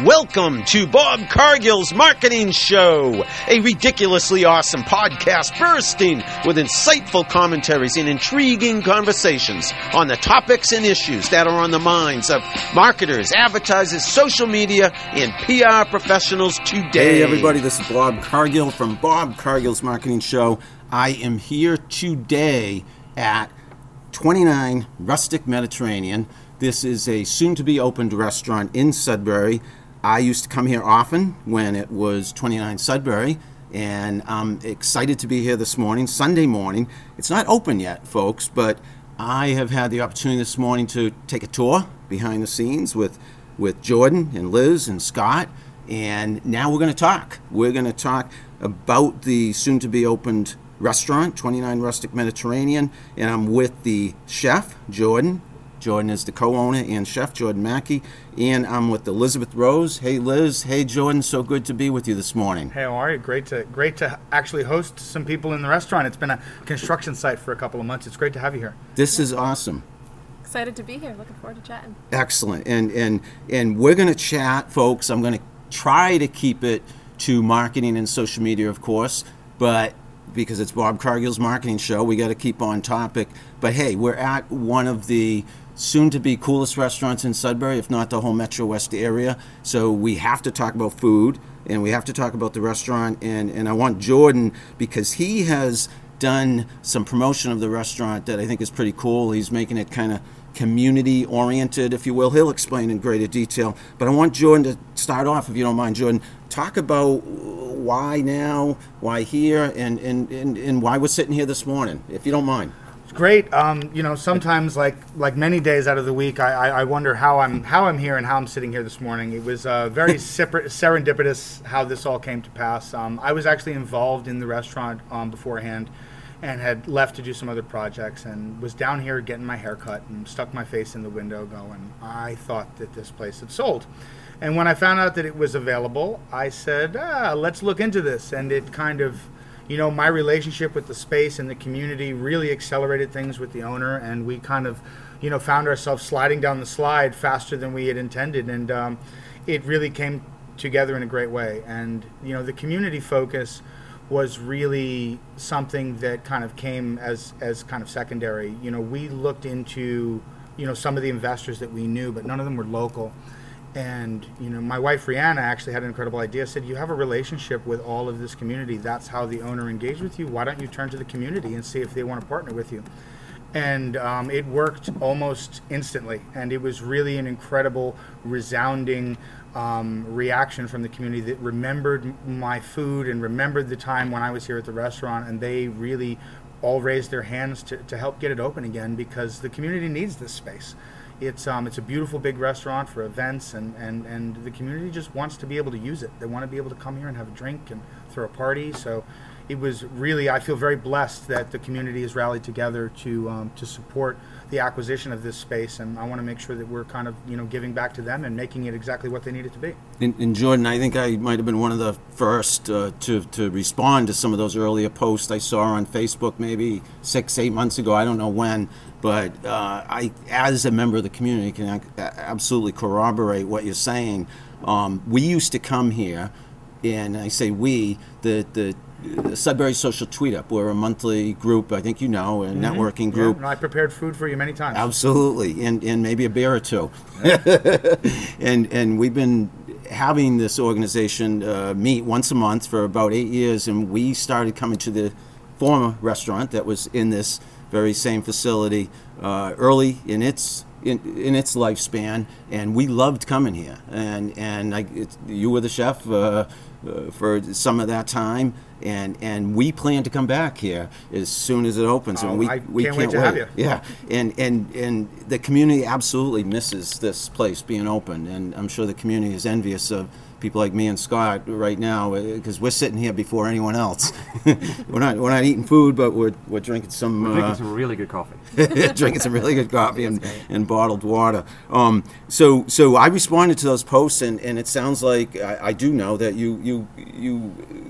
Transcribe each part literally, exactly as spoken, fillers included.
Welcome to Bob Cargill's Marketing Show, a ridiculously awesome podcast bursting with insightful commentaries and intriguing conversations on the topics and issues that are on the minds of marketers, advertisers, social media, and P R professionals today. Hey everybody, this is Bob Cargill from Bob Cargill's Marketing Show. I am here today at twenty-nine Rustic Mediterranean. This is a soon-to-be opened restaurant in Sudbury. I used to come here often when it was twenty-nine Sudbury, and I'm excited to be here this morning, Sunday morning. It's not open yet, folks, but I have had the opportunity this morning to take a tour behind the scenes with, with Jordan and Liz and Scott, and now we're going to talk. We're going to talk about the soon-to-be opened restaurant, twenty-nine Rustic Mediterranean, and I'm with the chef, Jordan. Jordan is the co-owner and chef, Jordan Mackey, and I'm with Elizabeth Rose. Hey, Liz. Hey, Jordan. So good to be with you this morning. Hey, how are you? Great to great to actually host some people in the restaurant. It's been a construction site for a couple of months. It's great to have you here. This is awesome. Excited to be here. Looking forward to chatting. Excellent. And and and we're going to chat, folks. I'm going to try to keep it to marketing and social media, of course, but because it's Bob Cargill's Marketing Show, we got to keep on topic. But hey, we're at one of the soon-to-be coolest restaurants in Sudbury, if not the whole Metro West area. So we have to talk about food, and we have to talk about the restaurant. And, and I want Jordan, because he has done some promotion of the restaurant that I think is pretty cool. He's making it kind of community-oriented, if you will. He'll explain in greater detail. But I want Jordan to start off, if you don't mind, Jordan. Talk about why now, why here, and, and, and, and why we're sitting here this morning, if you don't mind. Great. Um, you know, sometimes, like like many days out of the week, I, I, I wonder how I'm how I'm here and how I'm sitting here this morning. It was uh, very serendipitous how this all came to pass. Um, I was actually involved in the restaurant um, beforehand, and had left to do some other projects, and was down here getting my hair cut and stuck my face in the window, going, I thought that this place had sold. And when I found out that it was available, I said, ah, let's look into this. And it kind of, you know, my relationship with the space and the community really accelerated things with the owner, and we kind of, you know, found ourselves sliding down the slide faster than we had intended, and um, it really came together in a great way. And, you know, the community focus was really something that kind of came as, as kind of secondary. You know, we looked into, you know, some of the investors that we knew, but none of them were local. And, you know, my wife, Rihanna, actually had an incredible idea, said, you have a relationship with all of this community. That's how the owner engaged with you. Why don't you turn to the community and see if they want to partner with you? And um, it worked almost instantly. And it was really an incredible, resounding um, reaction from the community that remembered my food and remembered the time when I was here at the restaurant. And they really all raised their hands to, to help get it open again, because the community needs this space. It's um it's a beautiful big restaurant for events, and, and, and the community just wants to be able to use it. They want to be able to come here and have a drink and throw a party. So it was really, I feel very blessed that the community has rallied together to um, to support the acquisition of this space, and I want to make sure that we're kind of, you know, giving back to them and making it exactly what they need it to be. And, and Jordan, I think I might have been one of the first uh, to, to respond to some of those earlier posts I saw on Facebook maybe six, eight months ago. I don't know when. But uh, I, as a member of the community, can absolutely corroborate what you're saying. Um, we used to come here, and I say we, the, the, the Sudbury Social Tweet Up. We're a monthly group, I think you know, a mm-hmm. networking group. Yeah, and I prepared food for you many times. Absolutely, and, and maybe a beer or two. and and we've been having this organization uh, meet once a month for about eight years, and we started coming to the former restaurant that was in this very same facility uh, early in its in, in its lifespan, and we loved coming here. And and I, it, you were the chef uh, uh, for some of that time, and and we plan to come back here as soon as it opens. Oh, and we I we can't, can't wait to wait. have you. Yeah, and and and the community absolutely misses this place being open, and I'm sure the community is envious of people like me and Scott right now, because we're sitting here before anyone else. we're not we're not eating food, but we're we're drinking some we're drinking uh, some really good coffee. drinking some really good coffee and, and bottled water. Um, so so I responded to those posts, and, and it sounds like I, I do know that you you you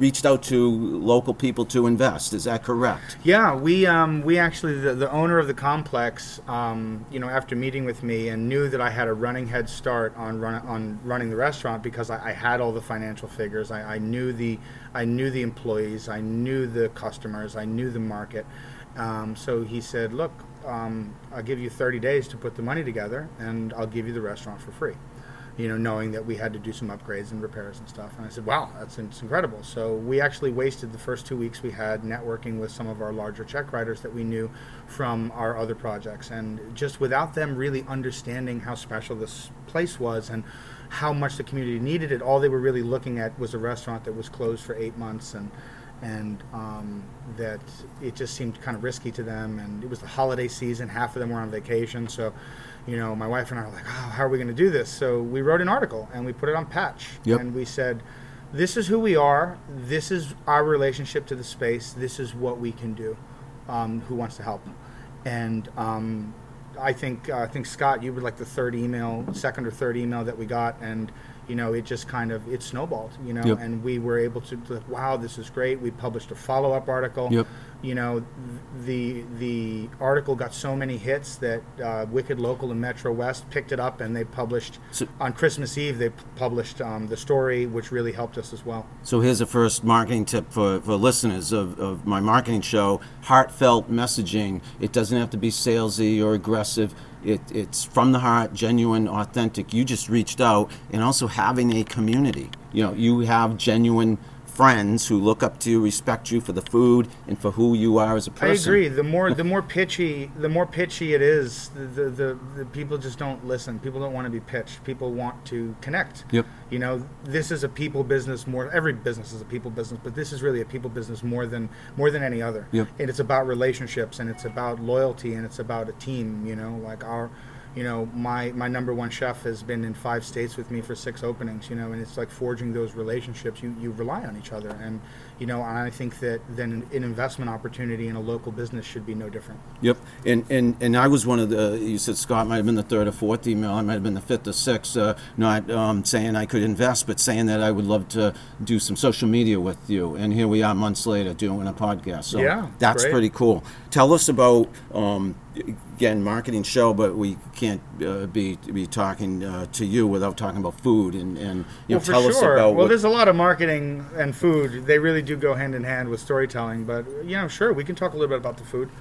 reached out to local people to invest. Is that correct? Yeah, we um, we actually the, the owner of the complex, um, you know, after meeting with me and knew that I had a running head start on run, on running the restaurant because I, I had all the financial figures. I, I knew the I knew the employees, I knew the customers, I knew the market. Um, so he said, "Look, um, I'll give you thirty days to put the money together, and I'll give you the restaurant for free." You know, knowing that we had to do some upgrades and repairs and stuff. And I said, wow, that's it's incredible. So we actually wasted the first two weeks we had networking with some of our larger check writers that we knew from our other projects. And just without them really understanding how special this place was and how much the community needed it, all they were really looking at was a restaurant that was closed for eight months and and um, that it just seemed kind of risky to them. And it was the holiday season. Half of them were on vacation. So you know, my wife and I were like, oh, how are we going to do this? So we wrote an article and we put it on Patch. Yep. And we said, this is who we are. This is our relationship to the space. This is what we can do. Um, who wants to help? And um, I think uh, I think Scott, you were like the third email, second or third email that we got, and you know, it just kind of it snowballed. You know, yep. and we were able to, to, wow, this is great. We published a follow up article. Yep. You know, the the article got so many hits that uh, Wicked Local and Metro West picked it up, and they published so, on Christmas Eve. They p- published um, the story, which really helped us as well. So here's a first marketing tip for, for listeners of, of my marketing show: heartfelt messaging. It doesn't have to be salesy or aggressive. It, it's from the heart, genuine, authentic. You just reached out, and also having a community. You know, you have genuine friends who look up to you, respect you for the food and for who you are as a person. I agree. The more the more pitchy, the more pitchy it is, the the, the, the people just don't listen. People don't want to be pitched. People want to connect. Yep. You know, this is a people business more. Every business is a people business, but this is really a people business more than more than any other. Yep. And it's about relationships, and it's about loyalty, and it's about a team. You know, like our. You know, my, my number one chef has been in five states with me for six openings, you know, and it's like forging those relationships. You, you rely on each other. And, you know, and I think that then an investment opportunity in a local business should be no different. Yep. And and, and I was one of the, you said Scott might have been the third or fourth email. I might have been the fifth or sixth, uh, not um, saying I could invest, but saying that I would love to do some social media with you. And here we are months later doing a podcast. So yeah, that's great. pretty cool. Tell us about, um, again, marketing show, but we can't uh, be be talking uh, to you without talking about food. And, and you know, well, for tell sure. us about Well, what, there's a lot of marketing and food. They really do go hand in hand with storytelling. But, you know, sure, we can talk a little bit about the food.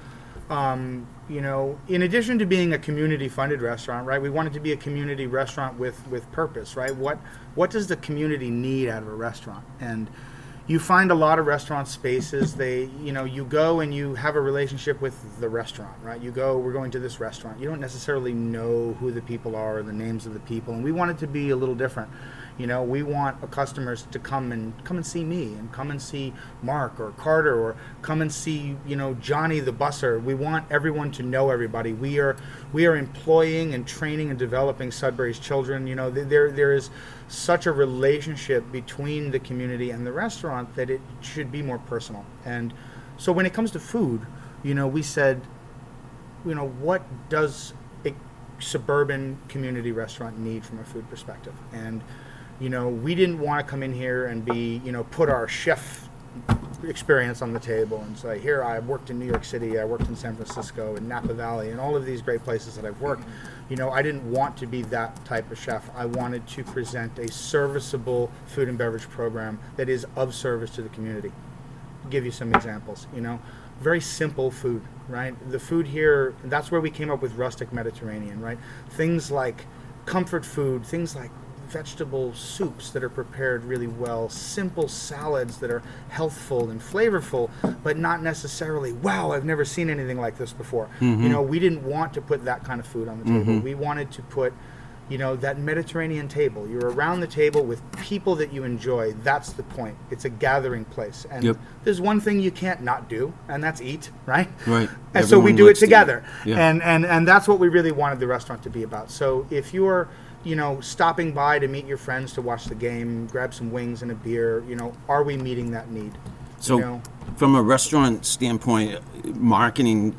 Um, you know, in addition to being a community-funded restaurant, right, we wanted to be a community restaurant with, with purpose, right? What what does the community need out of a restaurant? And you find a lot of restaurant spaces, they, you know, you go and you have a relationship with the restaurant, right? You go, we're going to this restaurant. You don't necessarily know who the people are or the names of the people. And we want it to be a little different. You know, we want our customers to come and come and see me and come and see Mark or Carter or come and see, you know, Johnny the busser. We want everyone to know everybody. We are we are employing and training and developing Sudbury's children. You know, there there is such a relationship between the community and the restaurant that it should be more personal. And so when it comes to food, you know, we said, you know, what does a suburban community restaurant need from a food perspective? And you know, we didn't want to come in here and be, you know, put our chef experience on the table and say, here, I worked in New York City, I worked in San Francisco, and Napa Valley, and all of these great places that I've worked. You know, I didn't want to be that type of chef. I wanted to present a serviceable food and beverage program that is of service to the community. I'll give you some examples, you know. Very simple food, right? The food here, that's where we came up with rustic Mediterranean, right? Things like comfort food, things like vegetable soups that are prepared really well, simple salads that are healthful and flavorful, but not necessarily, wow, I've never seen anything like this before. Mm-hmm. You know, we didn't want to put that kind of food on the table. Mm-hmm. We wanted to put, you know, that Mediterranean table. You're around the table with people that you enjoy. That's the point. It's a gathering place. And yep. There's one thing you can't not do, and that's eat, right? Right. And Everyone so we do it together. To yeah. And, and, and that's what we really wanted the restaurant to be about. So if you're you know, stopping by to meet your friends to watch the game, grab some wings and a beer, you know, are we meeting that need? So you know? From a restaurant standpoint, marketing,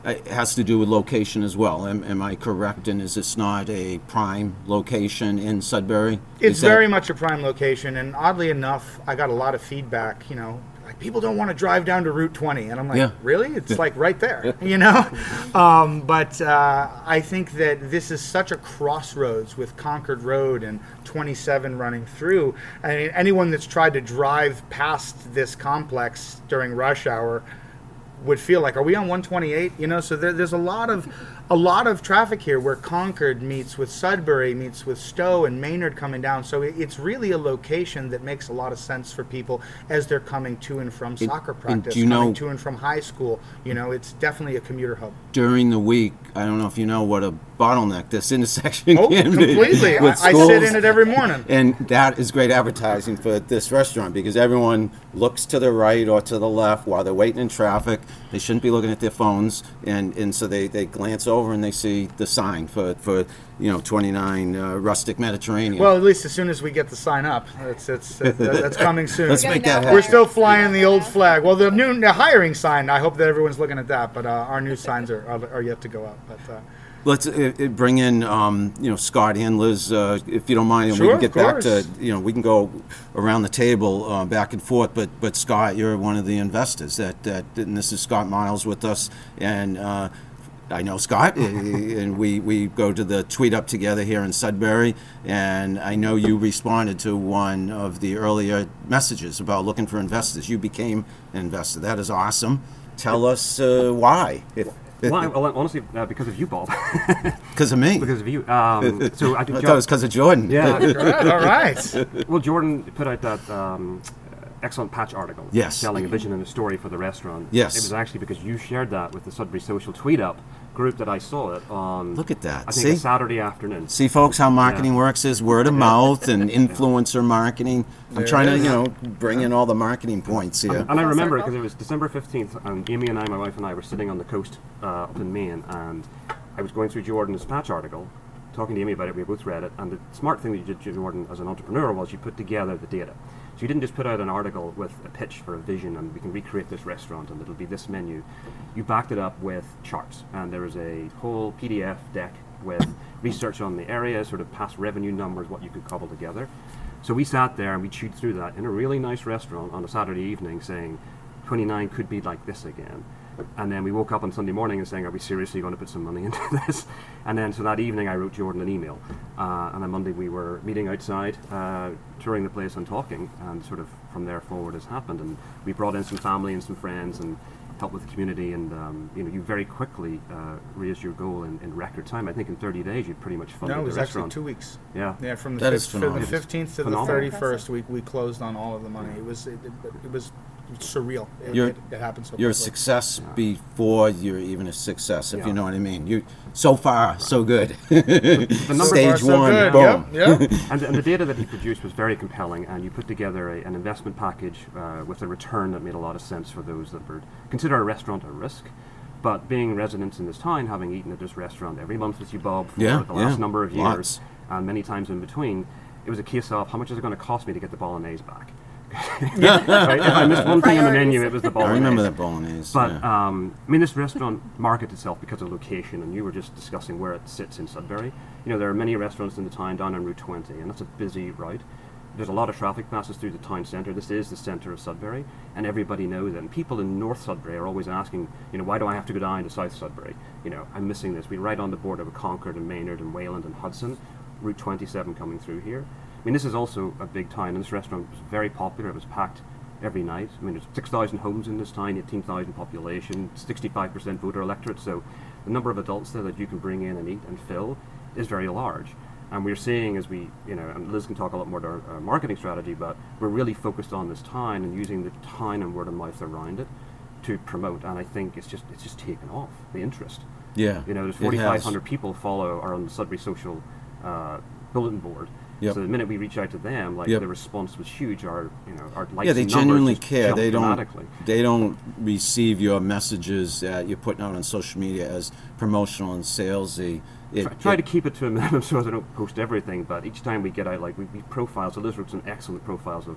it has to do with location as well. Am, am I correct? And is this not a prime location in Sudbury? It's Is that- very much a prime location, and oddly enough, I got a lot of feedback. You know, like people don't want to drive down to Route twenty, and I'm like, Yeah. really? It's like right there, you know. Um, but uh, I think that this is such a crossroads with Concord Road and twenty-seven running through. I mean, anyone that's tried to drive past this complex during rush hour would feel like, are we on one twenty-eight? You know, so there, there's a lot of a lot of traffic here where Concord meets with Sudbury, meets with Stowe and Maynard coming down. So it, it's really a location that makes a lot of sense for people as they're coming to and from soccer and practice, do you coming know- to and from high school. You know, it's definitely a commuter hub. During the week, I don't know if you know what a bottleneck this intersection Oh, can be. completely. I, with I sit schools. in it every morning. And that is great advertising for this restaurant because everyone looks to the right or to the left while they're waiting in traffic. They shouldn't be looking at their phones, and, and so they, they glance over and they see the sign for, for you know, twenty-nine uh, Rustic Mediterranean. Well, at least as soon as we get the sign up, it's it's uh, that's coming soon. Let's We're make getting that out We're happen. still flying the old flag. Well, the new the hiring sign, I hope that everyone's looking at that, but uh, our new signs are, are are yet to go up. But uh, Let's uh, uh, bring in, um, you know, Scott and Liz, uh, if you don't mind, and we Sure, can get of back to, course. you know, we can go around the table uh, back and forth. But, but Scott, you're one of the investors that, that and this is Scott Miles with us, and uh, I know Scott, and we, we go to the Tweet Up together here in Sudbury, and I know you responded to one of the earlier messages about looking for investors. You became an investor. That is awesome. Tell us uh, why. If, Well, I- well, honestly, uh, because of you, Bob. Because of me. Because of you. Um, so I I do. thought it was because of Jordan. Yeah. Right, all right. Well, Jordan put out that um, excellent patch article. Yes. Selling a vision and a story for the restaurant. Yes. It was actually because you shared that with the Sudbury Social Tweet Up group that I saw it on. Look at that. I think See? a Saturday afternoon. See, folks, how marketing Yeah. works is word of mouth and influencer marketing. I'm There trying it to, is. you know, bring in all the marketing points here. And I Full remember it circle. because it was December fifteenth, and Amy and I, my wife and I, were sitting on the coast uh, up in Maine, and I was going through Jordan's patch article, talking to Amy about it. We both read it, and the smart thing that you did, Jordan, as an entrepreneur, was you put together the data. So you didn't just put out an article with a pitch for a vision, and we can recreate this restaurant, and it'll be this menu. You backed it up with charts, and there was a whole P D F deck with research on the area, sort of past revenue numbers, what you could cobble together. So we sat there and we chewed through that in a really nice restaurant on a Saturday evening, saying twenty-nine could be like this again. And then we woke up on Sunday morning and saying, are we seriously going to put some money into this? And then so that evening I wrote Jordan an email. Uh, and on Monday we were meeting outside, uh, touring the place and talking. And sort of from there forward has happened. And we brought in some family and some friends and helped with the community. And um, you know, you very quickly uh, raised your goal in, in record time. I think in thirty days you'd pretty much funded No, it the was actually restaurant. two weeks. Yeah. Yeah, from the, That fif- is from phenomenal. the fifteenth to Phenomenal. the thirty-first, we, we closed on all of the money. It was it, it, it was surreal. It, You're- it, it happened so You're a quickly. success before you're even a success, if Yeah. you know what I mean. You so far, so good. The numbers Stage So far, so one, good. boom. Yep, yep. And, and the data that he produced was very compelling, and you put together a, an investment package uh, with a return that made a lot of sense for those that would consider a restaurant a risk. But being residents in this town, having eaten at this restaurant every month with you, Bob, for Yeah, the last yeah, number of years, lots. and many times in between, it was a case of how much is it going to cost me to get the bolognese back? Right? If I missed one thing on the menu, it was the I bolognese. remember that bolognese. But yeah. um, I mean, this restaurant markets itself because of location, and you were just discussing where it sits in Sudbury. You know, there are many restaurants in the town down on Route twenty, and that's a busy route. There's a lot of traffic passes through the town centre. This is the centre of Sudbury, and everybody knows it. And people in North Sudbury are always asking, you know, why do I have to go down to South Sudbury? You know, I'm missing this. We're right on the border with Concord and Maynard and Wayland and Hudson, Route twenty-seven coming through here. I mean, this is also a big town, and this restaurant was very popular. It was packed every night. I mean, there's six thousand homes in this town, eighteen thousand population, sixty-five percent voter electorate, so the number of adults there that you can bring in and eat and fill is very large. And we're seeing as we, you know, and Liz can talk a lot more to our, our marketing strategy, but we're really focused on this town and using the town and word of mouth around it to promote. And I think it's just it's just taken off, the interest. yeah, You know, there's it forty-five has. hundred people follow are on the Sudbury Social uh, bulletin board. Yep. So the minute we reach out to them, like Yep. the response was huge. Our, you know, our likes Yeah, they and numbers genuinely just care. jumped They don't. dramatically. They don't receive your messages that you're putting out on social media as promotional and salesy. It, Try, try it- to keep it to a minimum so as I don't post everything, but each time we get out, like we, we profile, so Liz wrote some excellent profiles of,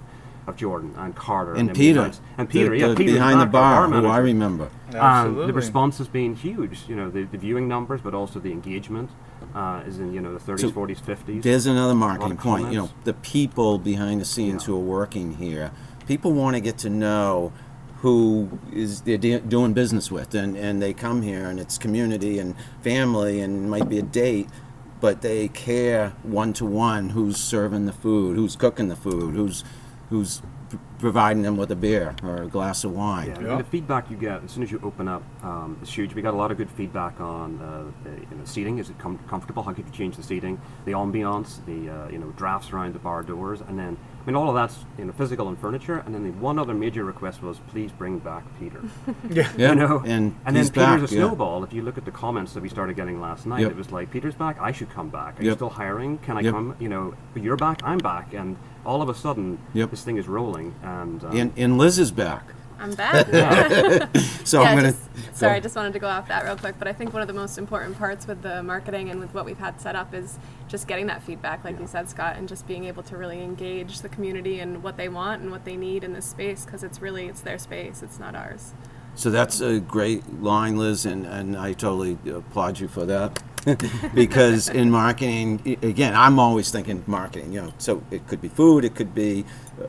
of Jordan and Carter And and, Peter. Nights. and Peter, the, yeah, the Peter behind the back, our bar, who manager. I remember. And Absolutely. the response has been huge. You know, the, the viewing numbers, but also the engagement uh, is in you know the thirties, So forties, fifties. There's another A lot marketing of point. You know, comments. the people behind the scenes Yeah. who are working here, people want to get to know who is they're de- doing business with, and, and they come here, and it's community and family, and it might be a date, but they care one to one who's serving the food, who's cooking the food, who's who's p- providing them with a beer or a glass of wine. Yeah, I mean, Yeah. the feedback you get as soon as you open up um, is huge. We got a lot of good feedback on uh, the you know, seating. Is it com- comfortable? How could you change the seating? The ambiance, the uh, you know drafts around the bar doors, and then I mean all of that's you know physical and furniture. And then the one other major request was please bring back Peter. Yeah. Yeah, You know, and, and then he's Peter's back, a yeah. snowball. If you look at the comments that we started getting last night, Yep. it was like Peter's back. I should come back. Are you Yep. still hiring? Can I Yep. come? You know, you're back. I'm back. And all of a sudden, Yep. this thing is rolling. And um, And, and Liz is back. I'm back. yeah, So Yeah, I'm gonna. just- sorry, I just wanted to go off that real quick, but I think one of the most important parts with the marketing and with what we've had set up is just getting that feedback, like you said, Scott, and just being able to really engage the community and what they want and what they need in this space, because it's really, it's their space, it's not ours. So that's a great line, Liz, and, and I totally applaud you for that. Because in marketing, i- again, I'm always thinking marketing, you know, so it could be food, it could be uh,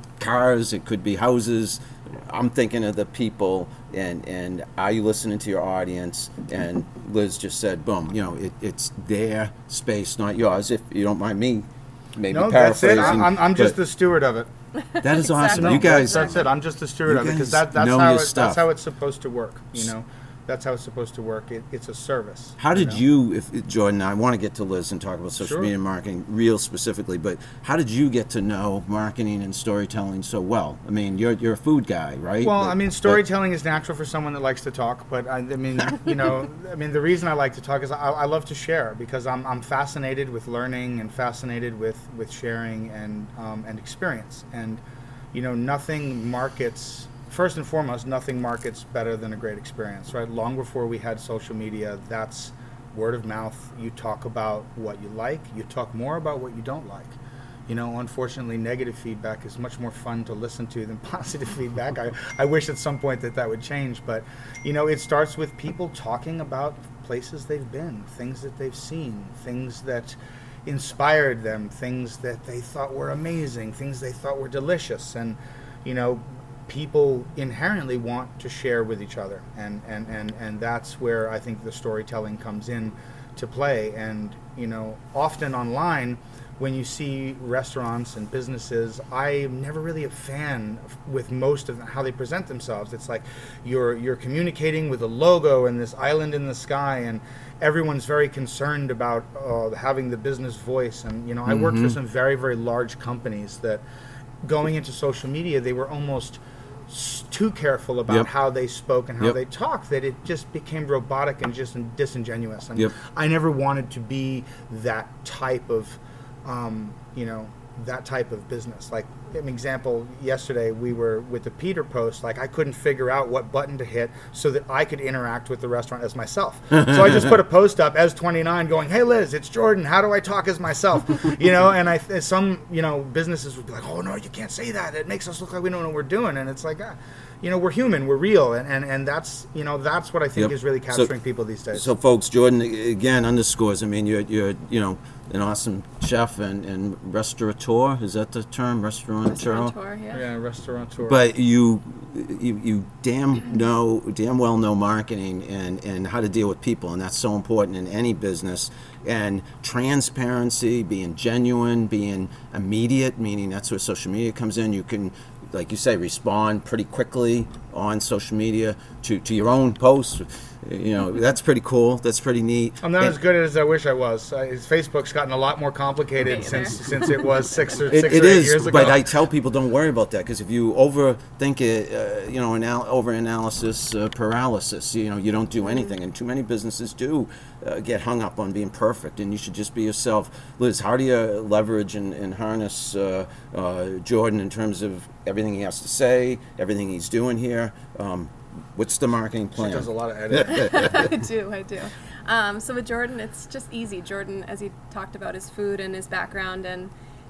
cars, it could be houses. I'm thinking of the people, and, and are you listening to your audience? And Liz just said, boom, you know, it, it's their space, not yours, if you don't mind me maybe No, that's it. paraphrasing. I'm, I'm just but the steward of it. that is awesome. Exactly. No, You guys, that's it. I'm just the steward you of it because guys that, that's know how your it, stuff. that's how it's supposed to work. You know, that's how it's supposed to work. It, it's a service. How did know? you, if Jordan, I want to get to Liz and talk about social Sure. media marketing real specifically, but how did you get to know marketing and storytelling so well? I mean, you're you're a food guy, right? Well, But- I mean, but- storytelling is natural for someone that likes to talk. But I, I mean, you know, I mean, the reason I like to talk is I, I love to share because I'm, I'm fascinated with learning and fascinated with, with sharing and um, and experience. And you know, nothing markets. First and foremost, nothing markets better than a great experience, right? Long before we had social media, that's word of mouth. You talk about what you like. You talk more about what you don't like. You know, unfortunately, negative feedback is much more fun to listen to than positive feedback. I, I wish at some point that that would change. But, you know, it starts with people talking about places they've been, things that they've seen, things that inspired them, things that they thought were amazing, things they thought were delicious. And, you know, people inherently want to share with each other. And, and, and, and that's where I think the storytelling comes in to play. And, you know, often online, when you see restaurants and businesses, I'm never really a fan of- with most of how they present themselves. It's like you're you're communicating with a logo and this island in the sky, and everyone's very concerned about uh, having the business voice. And you know, I worked for some very very large companies that, going into social media, they were almost s- too careful about Yep. how they spoke and how Yep. they talked that it just became robotic and just disingenuous. And Yep. I never wanted to be that type of um, you know, that type of business. Like an example, yesterday we were with the Peter post, like I couldn't figure out what button to hit so that I could interact with the restaurant as myself. So I just put a post up as twenty-nine going, hey Liz, it's Jordan, how do I talk as myself? You know, and I some, you know, businesses would be like, oh no, you can't say that. It makes us look like we don't know what we're doing. And it's like, ah, you know, we're human, we're real. And, and, and that's, you know, that's what I think Yep. is really So- capturing people these days. So, folks, Jordan again underscores. I mean, you're you're you know an awesome chef and, and restaurateur. Is that the term, restaurateur? Restaurateur, yeah. yeah, restaurateur. But you, you, you damn know, damn well know marketing and, and how to deal with people, and that's so important in any business. And transparency, being genuine, being immediate, meaning that's where social media comes in. You can, like you say, respond pretty quickly on social media to, to your own posts. You know, that's pretty cool. That's pretty neat. I'm not And- as good as I wish I was. Uh, his Facebook's gotten a lot more complicated Me since either. since it was six or It, six it or eight is, years ago. but I tell people don't worry about that because if you overthink it, uh, you know, anal- over analysis uh, paralysis. You know, you don't do anything, and too many businesses do uh, get hung up on being perfect. And you should just be yourself. Liz, how do you leverage and, and harness uh, uh, Jordan in terms of everything he has to say, everything he's doing here? Um, what's the marketing She plan? does a lot of editing. I do, I do. Um, so with Jordan, it's just easy. Jordan, as he talked about his food and his background, and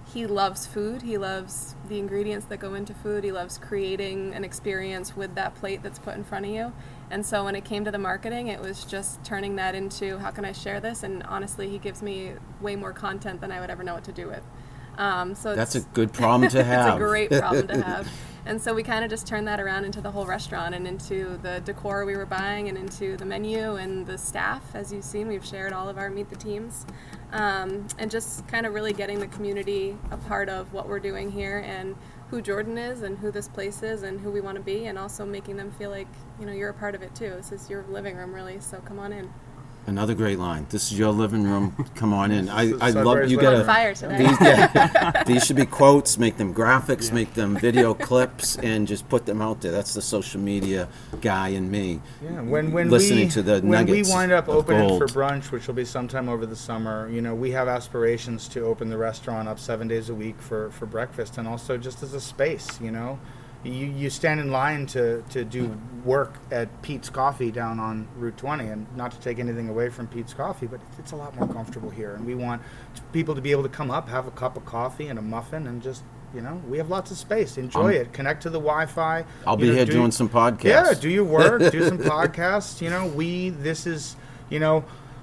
he loves food. He loves the ingredients that go into food. He loves creating an experience with that plate that's put in front of you. And so when it came to the marketing, it was just turning that into, how can I share this? And honestly, he gives me way more content than I would ever know what to do with. Um, so That's it's, a good problem to have. It's a great problem to have. And so we kind of just turned that around into the whole restaurant and into the decor we were buying and into the menu and the staff. As you've seen, we've shared all of our Meet the Teams. Um, and just kind of really getting the community a part of what we're doing here and who Jordan is and who this place is and who we want to be, and also making them feel like, you know, you're a part of it too. This is your living room, really, so come on in. Another great line. This is your living room. Come on in. I, I Sudbury's love you. living Got room. On fire today. These, yeah, these should be quotes. Make them graphics. Make them video clips, and just put them out there. That's the social media guy in me. Yeah, when when listening we, to the when nuggets we wind up of opening for gold. brunch, which will be sometime over the summer, you know, we have aspirations to open the restaurant up seven days a week for, for breakfast, and also just as a space. You know, you you stand in line to, to do work at Pete's Coffee down on Route twenty, and not to take anything away from Pete's Coffee, but it's a lot more comfortable here, and we want people to be able to come up, have a cup of coffee and a muffin, and just, you know, we have lots of space. Enjoy Um, it. Connect to the Wi-Fi. I'll You be know, here do- doing some podcasts. Yeah, do your work, do some podcasts. You know, we, this is, you know,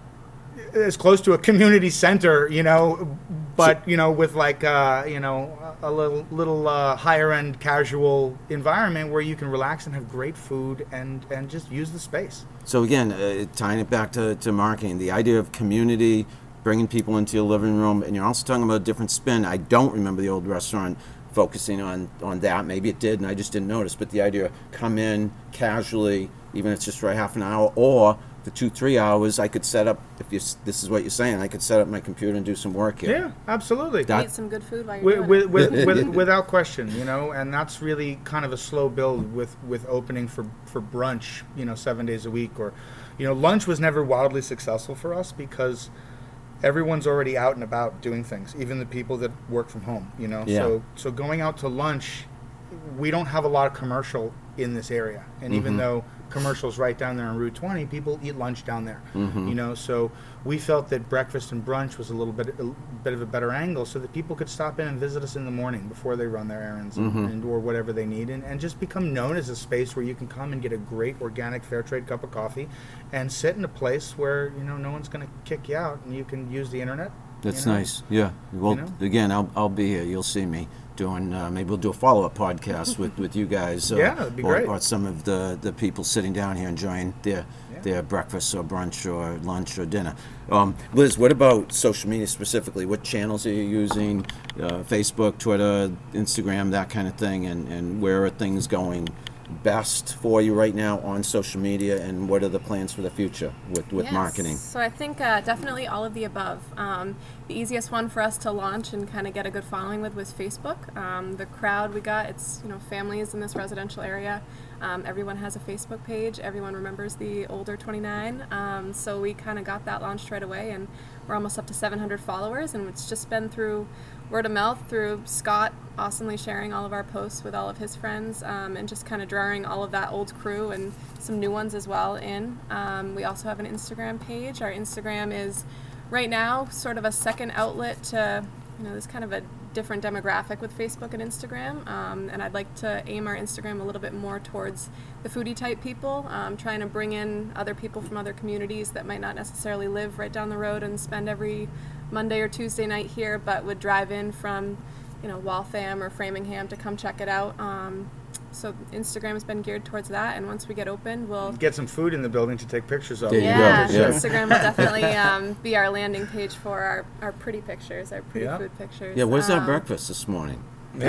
as close to a community center, you know, but, you know, with like, uh, you know, a little, little uh, higher end casual environment where you can relax and have great food and, and just use the space. So again, uh, tying it back to, to marketing, the idea of community, bringing people into your living room, and you're also talking about a different spin. I don't remember the old restaurant focusing on, on that. Maybe it did, and I just didn't notice. But the idea of come in casually, even if it's just for a half an hour, or the two, three hours, I could set up, if you, this is what you're saying, I could set up my computer and do some work here. Yeah, absolutely. That- Eat some good food while you're With, doing with, it. with, with, without question, you know, and that's really kind of a slow build with, with opening for, for brunch, you know, seven days a week. Or, you know, lunch was never wildly successful for us because everyone's already out and about doing things, even the people that work from home, you know. Yeah. So, so going out to lunch, we don't have a lot of commercial in this area. And even though commercials right down there on Route twenty, people eat lunch down there, you know. So we felt that breakfast and brunch was a little bit a bit of a better angle, so that people could stop in and visit us in the morning before they run their errands and, and or whatever they need, and, and just become known as a space where you can come and get a great organic fair trade cup of coffee and sit in a place where, you know, no one's going to kick you out, and you can use the internet. That's you know? nice. Yeah. Well, You know? again, I'll I'll be here. You'll see me doing. Uh, maybe we'll do a follow up podcast with, with you guys. Uh, Yeah, that'd be or, great. Or some of the, the people sitting down here enjoying their Yeah. their breakfast or brunch or lunch or dinner. Um, Liz, what about social media specifically? What channels are you using? Uh, Facebook, Twitter, Instagram, that kind of thing, and and where are things going best for you right now on social media, and what are the plans for the future with, with Yes. marketing? So I think uh, definitely all of the above. Um, the easiest one for us to launch and kind of get a good following with was Facebook. Um, the crowd we got, it's, you know, families in this residential area. Um, everyone has a Facebook page. Everyone remembers the older twenty-nine. Um, so we kind of got that launched right away, and we're almost up to seven hundred followers, and it's just been through word of mouth, through Scott awesomely sharing all of our posts with all of his friends, um, and just kind of drawing all of that old crew and some new ones as well in. Um, we also have an Instagram page. Our Instagram is right now sort of a second outlet to, you know, there's kind of a different demographic with Facebook and Instagram, um, and I'd like to aim our Instagram a little bit more towards the foodie type people, um, trying to bring in other people from other communities that might not necessarily live right down the road and spend every Monday or Tuesday night here, but would drive in from, you know, Waltham or Framingham to come check it out. Um, so Instagram has been geared towards that, and once we get open, we'll Get some food in the building to take pictures of. There you go. yeah, Yeah. Instagram will definitely um, be our landing page for our, our pretty pictures, our pretty Yeah. food pictures. Yeah, where's our Um, breakfast this morning?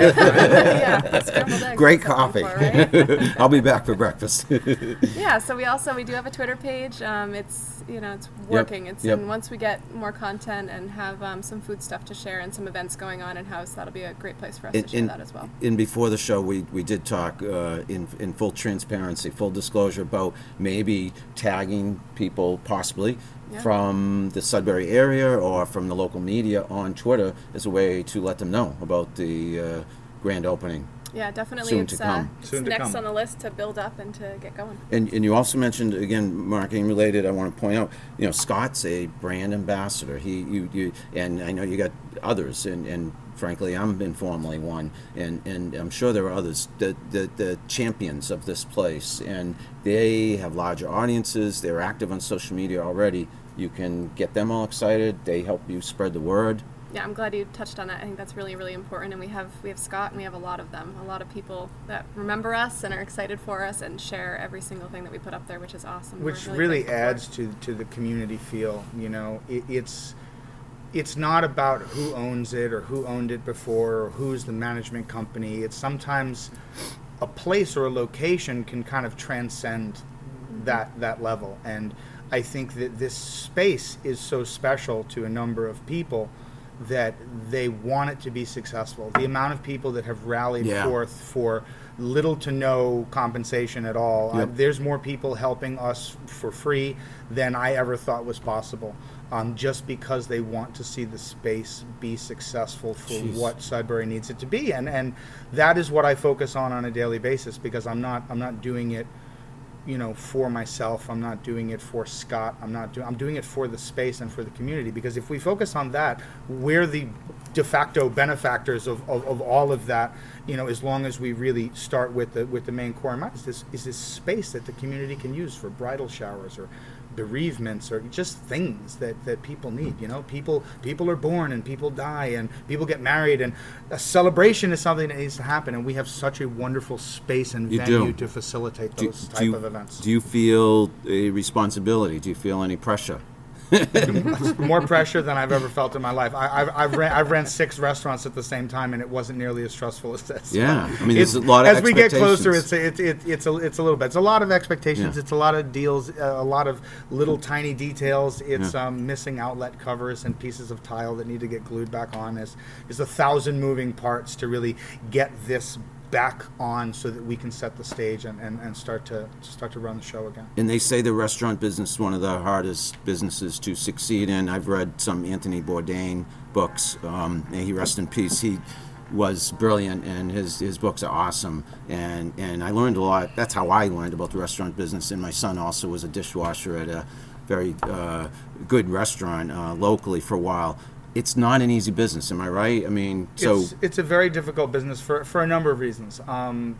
yeah, scrambled eggs, Great that's something coffee. for, right? I'll be back for breakfast. Yeah, so we also we do have a Twitter page. Um, it's you know it's working. It's yep. and once we get more content and have um, some food stuff to share and some events going on in house, that'll be a great place for us to share that as well. And before the show, we, we did talk uh, in in full transparency, full disclosure about maybe tagging people possibly Yeah. from the Sudbury area or from the local media on Twitter as a way to let them know about the uh, grand opening. Yeah, definitely. Soon it's to uh, come. it's Soon to next come. on the list to build up and to get going. And, and you also mentioned, again, marketing related, I want to point out, you know, Scott's a brand ambassador. He, you, you, and I know you got others, and, and frankly. I'm informally one, and, and I'm sure there are others, the, the, the champions of this place, and they have larger audiences. They're active on social media already. You can get them all excited. They help you spread the word. Yeah, I'm glad you touched on that. I think that's really, really important. And we have we have Scott, and we have a lot of them, a lot of people that remember us and are excited for us and share every single thing that we put up there, which is awesome. Which We're really grateful for adds it. to to the community feel. You know, it, it's it's not about who owns it or who owned it before or who's the management company. It's sometimes a place or a location can kind of transcend that that level. And I think that this space is so special to a number of people that they want it to be successful. The amount of people that have rallied Yeah. forth for little to no compensation at all. Yep. Uh, there's more people helping us for free than I ever thought was possible, um, just because they want to see the space be successful for Jeez. what Sudbury needs it to be. And and that is what I focus on on a daily basis, because I'm not I'm not doing it, you know, for myself. I'm not doing it for Scott. I'm not doing. I'm doing it for the space and for the community. Because if we focus on that, we're the de facto benefactors of, of, of all of that. You know, as long as we really start with the with the main core in mind, is this is this space that the community can use for bridal showers or bereavements or just things that, that people need. You know, people people are born and people die and people get married, and a celebration is something that needs to happen, and we have such a wonderful space and You venue do. to facilitate Do, those do type you, of events. do you feel a responsibility? Do you feel any pressure? More pressure than I've ever felt in my life. I, I've I've ran, I've ran six restaurants at the same time, and it wasn't nearly as stressful as this. Yeah, But I mean, there's it's- a lot of as we get closer, expectations. it's a, it, it, it's a it's a little bit. It's a lot of expectations. Yeah. It's a lot of deals. Uh, a lot of little tiny details. It's Yeah. um, missing outlet covers and pieces of tile that need to get glued back on. There's there's a thousand moving parts to really get this back on so that we can set the stage and, and, and start to start to run the show again. And they say the restaurant business is one of the hardest businesses to succeed in. I've read some Anthony Bourdain books. Um, may he rest in peace. He was brilliant, and his, his books are awesome. And, and I learned a lot. That's how I learned about the restaurant business. And my son also was a dishwasher at a very uh, good restaurant uh, locally for a while. It's not an easy business, am I right? I mean, so it's, it's a very difficult business for, for a number of reasons. Um,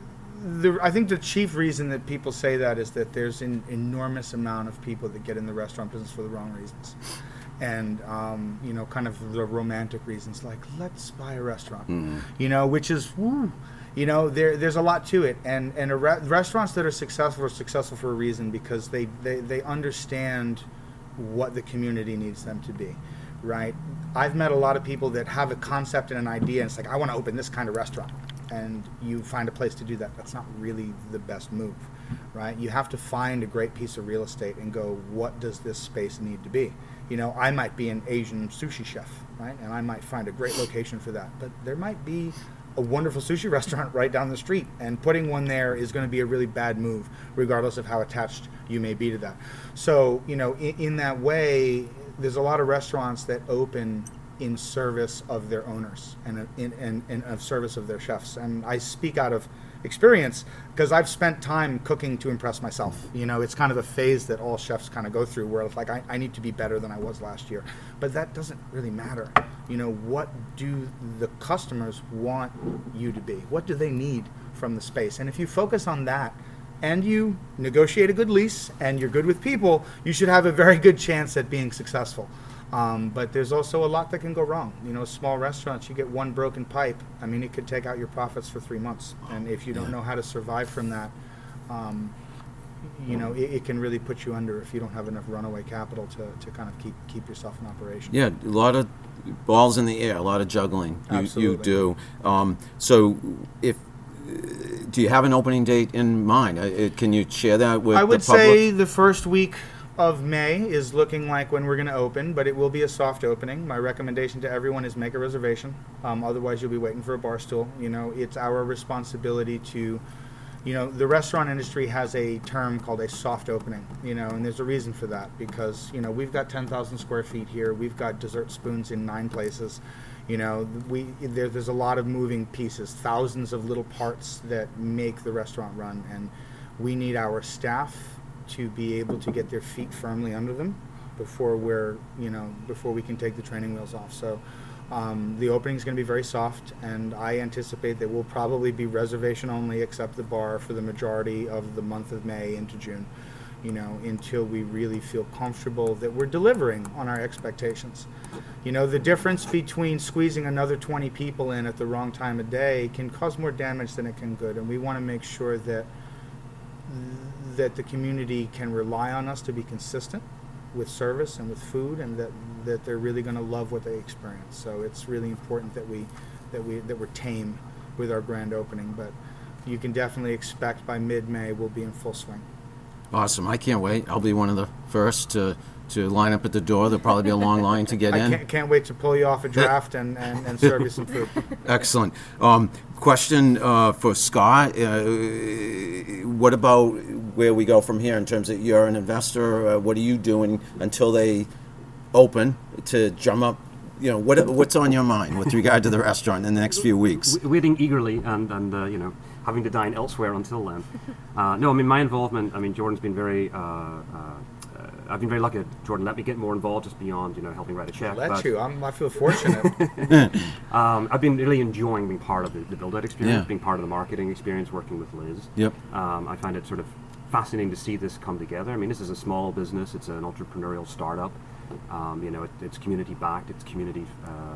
the, I think the chief reason that people say that is that there's an enormous amount of people that get in the restaurant business for the wrong reasons. And, um, you know, kind of the romantic reasons, like, let's buy a restaurant, Mm-hmm. you know, which is, woo, you know, there there's a lot to it. And, and a re- restaurants that are successful are successful for a reason, because they, they, they understand what the community needs them to be. Right. I've met a lot of people that have a concept and an idea, and it's like, I want to open this kind of restaurant, and you find a place to do that. That's not really the best move, right? You have to find a great piece of real estate and go, what does this space need to be? You know, I might be an Asian sushi chef, right? And I might find a great location for that, but there might be a wonderful sushi restaurant right down the street, and putting one there is going to be a really bad move, regardless of how attached you may be to that. So, you know, in, in that way, there's a lot of restaurants that open in service of their owners and in, in, in of service of their chefs. And I speak out of experience because I've spent time cooking to impress myself. You know, it's kind of a phase that all chefs kind of go through, where it's like, I, I need to be better than I was last year. But that doesn't really matter. You know, what do the customers want you to be? What do they need from the space? And if you focus on that, and you negotiate a good lease, and you're good with people, you should have a very good chance at being successful. Um, but there's also a lot that can go wrong. You know, small restaurants, you get one broken pipe. I mean, it could take out your profits for three months. And if you don't know how to survive from that, um, you know, it, it can really put you under if you don't have enough runaway capital to, to kind of keep keep yourself in operation. yeah, a lot of balls in the air, a lot of juggling. You, you Absolutely. do. Um, so if do you have an opening date in mind? Uh, uh, Can you share that with I would the public? say the first week of May is looking like when we're going to open, but it will be a soft opening. My recommendation to everyone is make a reservation. Um, otherwise, you'll be waiting for a bar stool. You know, it's our responsibility to, you know, the restaurant industry has a term called a soft opening, you know, and there's a reason for that, because, you know, we've got ten thousand square feet here. We've got dessert spoons in nine places. You know, we there, there's a lot of moving pieces, thousands of little parts that make the restaurant run, and we need our staff to be able to get their feet firmly under them before we're, you know, before we can take the training wheels off. So Um, the opening is going to be very soft, and I anticipate that we'll probably be reservation only, except the bar, for the majority of the month of May into June, you know, until we really feel comfortable that we're delivering on our expectations. You know, the difference between squeezing another twenty people in at the wrong time of day can cause more damage than it can good, and we want to make sure that that the community can rely on us to be consistent with service and with food, and that, that they're really going to love what they experience. So it's really important that we that we that we're tame with our grand opening, but you can definitely expect by mid-May we'll be in full swing. Awesome. I can't wait. I'll be one of the first to to line up at the door. There'll probably be a long line to get I in. can't, can't wait to pull you off a draft and, and, and serve you some food. Excellent. Um, question uh, for Scott. Uh, what about where we go from here in terms of you're an investor? Uh, what are you doing until they open to drum up? You know, what what's on your mind with regard to the restaurant in the next few weeks? W- waiting eagerly and, and uh, you know, having to dine elsewhere until then. Uh, no, I mean, my involvement, I mean, Jordan's been very, uh, uh, I've been very lucky. Jordan let me get more involved just beyond, you know, helping write a check. Let but, you. I'm, I feel fortunate. um, I've been really enjoying being part of the, the build-out experience, Yeah. being part of the marketing experience, working with Liz. Yep. Um, I find it sort of fascinating to see this come together. I mean, this is a small business. It's an entrepreneurial startup. Um, you know, it, it's community-backed. It's community. Uh,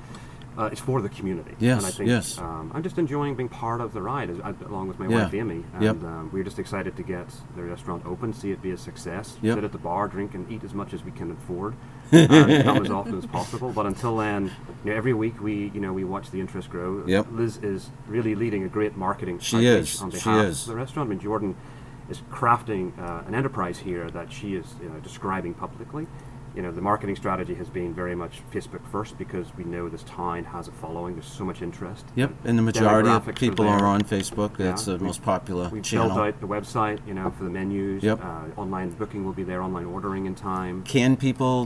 uh, it's for the community. Yes, And I think yes. um, I'm just enjoying being part of the ride, as, I, along with my Yeah. wife Amy. And Yep. um, we're just excited to get the restaurant open, see it be a success. Yep. Sit at the bar, drink, and eat as much as we can afford. and come as often as possible. But until then, you know, every week we, you know, we watch the interest grow. Yep. Liz is really leading a great marketing She outreach is. on She behalf is. of the restaurant. I mean, Jordan is crafting uh, an enterprise here that she is, you know, describing publicly. You know, the marketing strategy has been very much Facebook first, because we know this town has a following. There's so much interest. Yep, and the majority of Demographics people are are there. on Facebook. That's Yeah. the most popular We've channel. built out the website, you know, for the menus. Yep. Uh, online booking will be there. Online ordering in time. Can people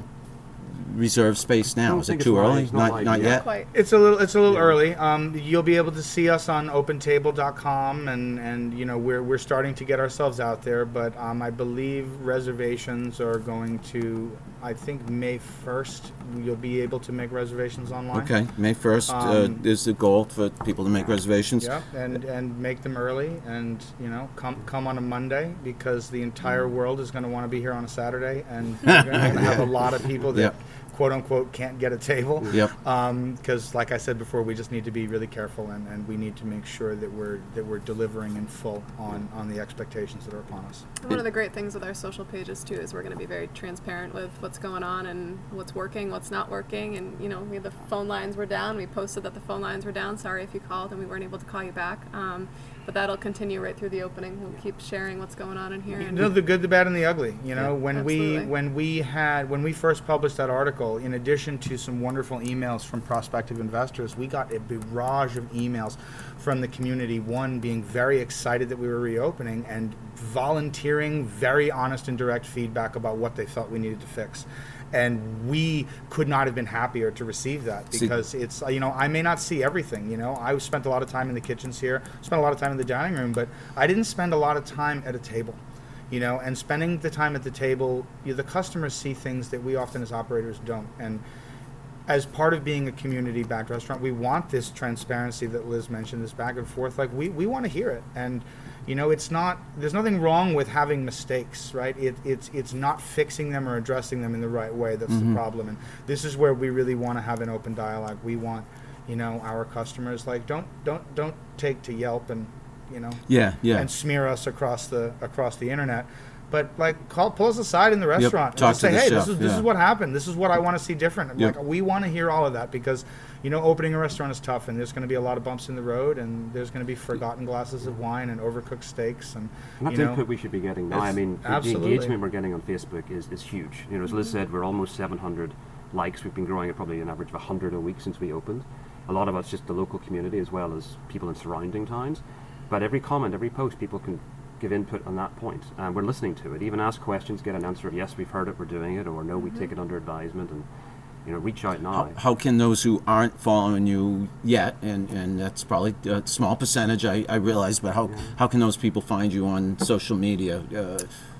reserve space now? don't Is it think too it's live. early? It's not Not, live not yet. yet? Quite. It's a little. It's a little Yeah. early. Um, you'll be able to see us on open table dot com, and, and you know we're we're starting to get ourselves out there. But um, I believe reservations are going to. I think May first, you'll be able to make reservations online. Okay, May first uh, Um, is the goal for people to make reservations. Yeah, and, and make them early, and you know come come on a Monday, because the entire world is going to want to be here on a Saturday, and we're going to have a lot of people that Yep. quote unquote can't get a table. Yep. Because like I said before, we just need to be really careful, and, and we need to make sure that we're that we're delivering in full on, on the expectations that are upon us. And one of the great things with our social pages too is we're going to be very transparent with what's going on and what's working, what's not working, and you know, we the phone lines were down. We posted that the phone lines were down. Sorry if you called and we weren't able to call you back. Um, but that'll continue right through the opening. We'll keep sharing what's going on in here. You And know, the good, the bad, and the ugly. You know, Yeah, when we absolutely. when we had when we first published that article, in addition to some wonderful emails from prospective investors, we got a barrage of emails from the community. One being very excited that we were reopening, and volunteering very honest and direct feedback about what they felt we needed to fix. And we could not have been happier to receive that, See- because it's, you know, I may not see everything. You know, I spent a lot of time in the kitchens here, spent a lot of time in the dining room, but I didn't spend a lot of time at a table. You know, and spending the time at the table, you know, the customers see things that we often as operators don't. And as part of being a community-backed restaurant, we want this transparency that Liz mentioned, this back and forth. Like, we, we want to hear it. And, you know, it's not, there's nothing wrong with having mistakes, right? It, it's it's not fixing them or addressing them in the right way that's the problem. And this is where we really want to have an open dialogue. We want, you know, our customers, like, don't don't don't take to Yelp and, you know, Yeah, yeah. and smear us across the across the internet. But like, call pull us aside in the restaurant and talk just to say, the hey, chef, this is this yeah. is what happened. This is what I want to see different. And Yep. Like, we want to hear all of that, because, you know, opening a restaurant is tough, and there's going to be a lot of bumps in the road, and there's going to be forgotten glasses of wine and overcooked steaks, and And that's you know, input we should be getting now. I It's- mean, the- absolutely. the engagement we're getting on Facebook is, is huge. You know, as Liz said, we're almost seven hundred likes. We've been growing at probably an average of one hundred a week since we opened. A lot of it's just the local community as well as people in surrounding towns. But every comment, every post, people can give input on that point. And we're listening to it. Even ask questions, get an answer of yes, we've heard it, we're doing it, or no, we take it under advisement, and, you know, reach out now. How, how can those who aren't following you yet, and, and that's probably a small percentage, I, I realize, but how, how can those people find you on social media? Uh,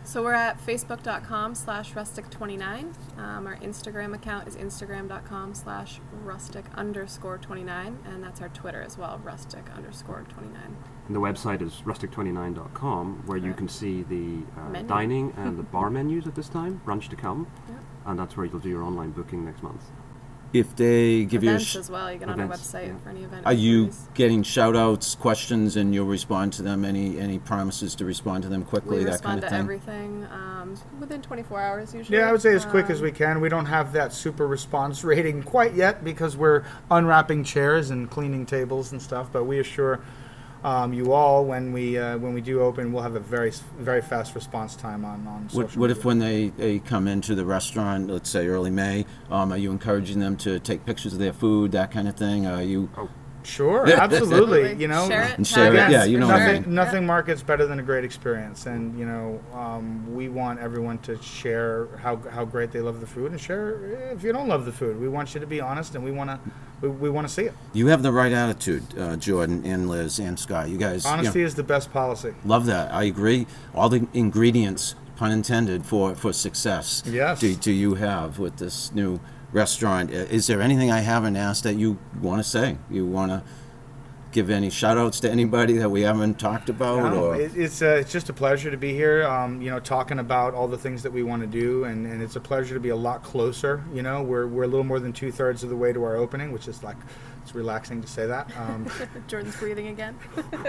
So we're at facebook.com slash rustic29. Um, our Instagram account is instagram.com slash rustic underscore 29. And that's our Twitter as well, rustic underscore 29. And the website is rustic twenty-nine dot com, where you can see the uh, Menu. dining and the bar menus at this time, brunch to come. Yep. And that's where you'll do your online booking next month. If they give Events you a sh- as well. You get Events, on our website yeah. for any event. Are you inquiries. getting shout-outs, questions, and you'll respond to them? Any any promises to respond to them quickly, We that respond kind of to thing? everything um, within twenty-four hours usually. Yeah, I would say as quick Um, as we can. We don't have that super response rating quite yet because we're unwrapping chairs and cleaning tables and stuff. But we assure um, you all when we uh, when we do open, we'll have a very s- very fast response time on on social What, what media. if when they, they come into the restaurant, let's say early May, um, are you encouraging them to take pictures of their food, that kind of thing? Are you? Sure, absolutely. You know, Share it, And share tag it, us yeah, you for know what I sure. nothing, mean. nothing Yeah. markets better than a great experience, and you know, um, we want everyone to share how how great they love the food, and share if you don't love the food. We want you to be honest, and we want to we, we want to see it. You have the right attitude, uh, Jordan and Liz and Scott. You guys, you know, Honesty is the best policy. love that. I agree. All the ingredients, pun intended, for, for success. Yes. Do, do you have with this new restaurant? Uh, Is there anything I haven't asked that you want to say? You want to give any shout outs to anybody that we haven't talked about? No, or it, it's uh, it's just a pleasure to be here. Um, you know, talking about all the things that we want to do, and, and it's a pleasure to be a lot closer. You know, we're we're a little more than two thirds of the way to our opening, which is like it's relaxing to say that. Um, Jordan's breathing again.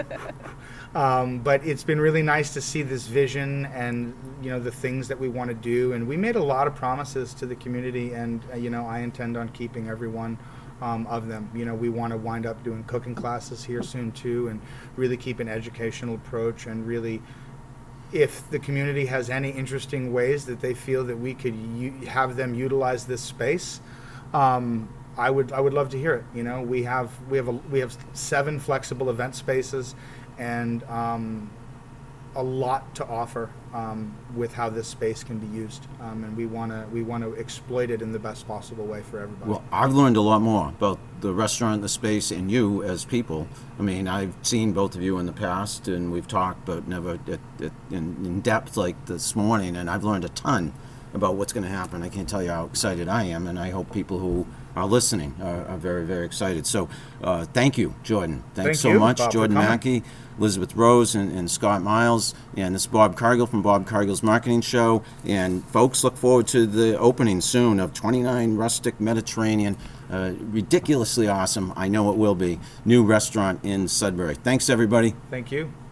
um, but it's been really nice to see this vision and you know the things that we want to do, and we made a lot of promises to the community, and uh, you know I intend on keeping every one um, of them. You know, we want to wind up doing cooking classes here soon too, and really keep an educational approach, and really, if the community has any interesting ways that they feel that we could u- have them utilize this space, um, I would I would love to hear it. You know, we have we have a, we have seven flexible event spaces, and um, a lot to offer um, with how this space can be used, um, and we want to we want to exploit it in the best possible way for everybody. Well, I've learned a lot more about the restaurant, the space, and you as people. I mean, I've seen both of you in the past, and we've talked, but never at, at, in, in depth like this morning, and I've learned a ton about what's going to happen. I can't tell you how excited I am, and I hope people who are listening are, are very, very excited. So uh, thank you, Jordan. Thanks Thank so you, much, Bob, for Jordan coming. Mackey, Elizabeth Rose, and, and Scott Miles. And this is Bob Cargill from Bob Cargill's Marketing Show. And folks, look forward to the opening soon of twenty-nine Rustic Mediterranean. Uh, ridiculously awesome, I know it will be, new restaurant in Sudbury. Thanks, everybody. Thank you.